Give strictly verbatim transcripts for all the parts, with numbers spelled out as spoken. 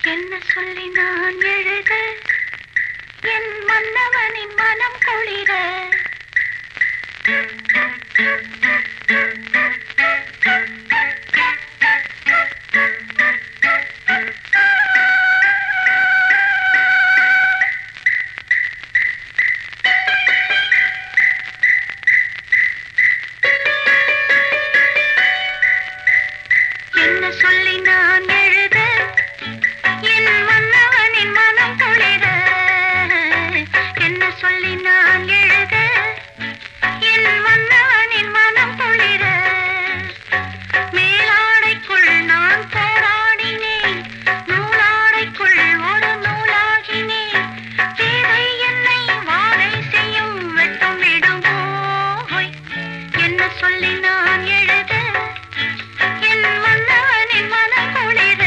என்ன சொல்லி நான் எழுத என் மன்னவனின் மனம் குளிர என்ன சொல்லி நான் எழுத என் மன்னவனின் மனம் குளிர என்ன சொல்லி நான் எழுத என் மன்னவனின் மனம் குளிர மேலாடைக்குள் நான் போராடினேன் நூலாடைக்குள் ஒரு நூலாகினேன் தேவை என்னை வாழை செய்யும் வெட்டும் விடுமோ என்ன சொல்லி நான் எழுத என் மன்னவனின் மனம் குளிர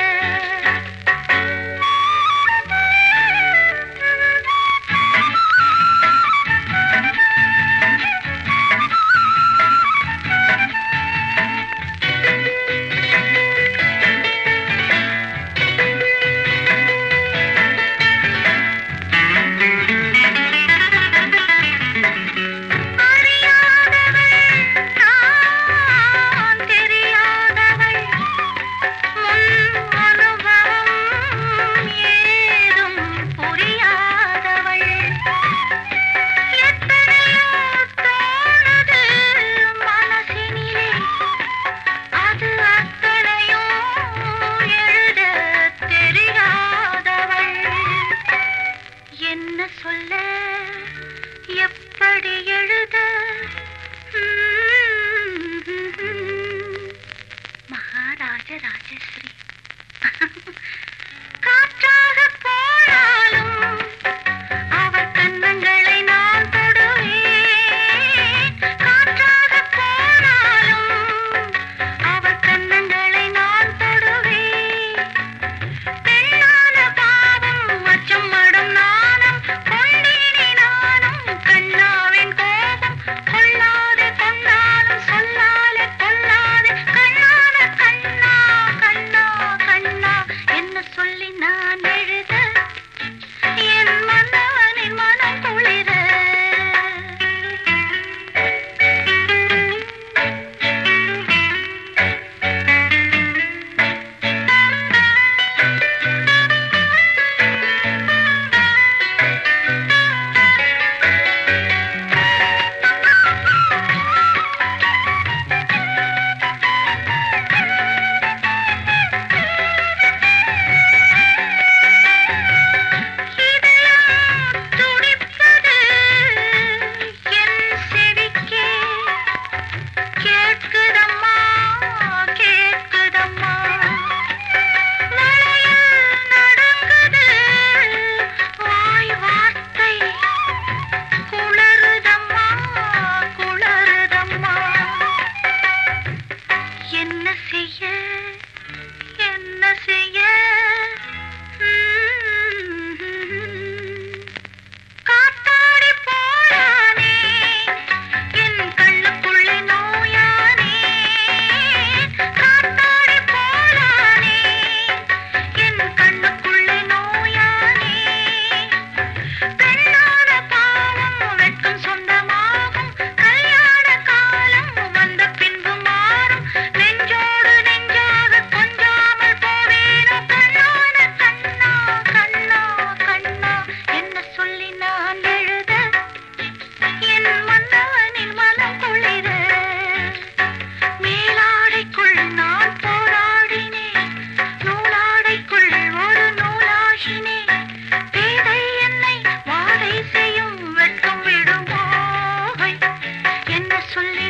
என்ன சொல்ல எப்படி எழுத மகாராஜ ராஜஸ்ரீ காற்றாக போனாலும் அவர் கன்னங்களை நான் தொடுவேன் காற்றாக போனாலும் அவர் கன்னங்களை நான் தொடுவேன் பெண்ணான பாவம் அச்சம் மடம் நாணம் கொண்டேனே நானும் கண்ணாவின் கோபம் கொள்ளாதே கொண்டாலும் சொல்லாலே கொள்ளாதே கண்ணான கண்ணா கண்ணா கண்ணா என்ன சொல்லி நான் எழுத என் மன்னவனின் மனம் குளிர என்ன செய்ய என்ன செய்ய காத்தாடி போறானே என் கண்ணுக்குள்ளே நோயானே காத்தாடி போறானே என் கண்ணுக்குள்ளே நோயானே பெண்ணான பாவம் வெட்கம் சொந்தமாகும் கல்யாண காலம் வந்த பின்பு மாறும் நெஞ்சோடு நெஞ்சாக கொஞ்சாமல் போவேனோ கண்ணான கண்ணா கண்ணா கண்ணா என்ன சொல்லி நான் எழுத என் மன்னவனின் மனம் குளிர மேலாடைக்குள் நான் போராடினேன் நூலாடைக்குள் ஒரு நூலாகினேன் பேதை என்னை வாடை செய்யும் வெட்கம் விடுமோ என்ன சொல்லி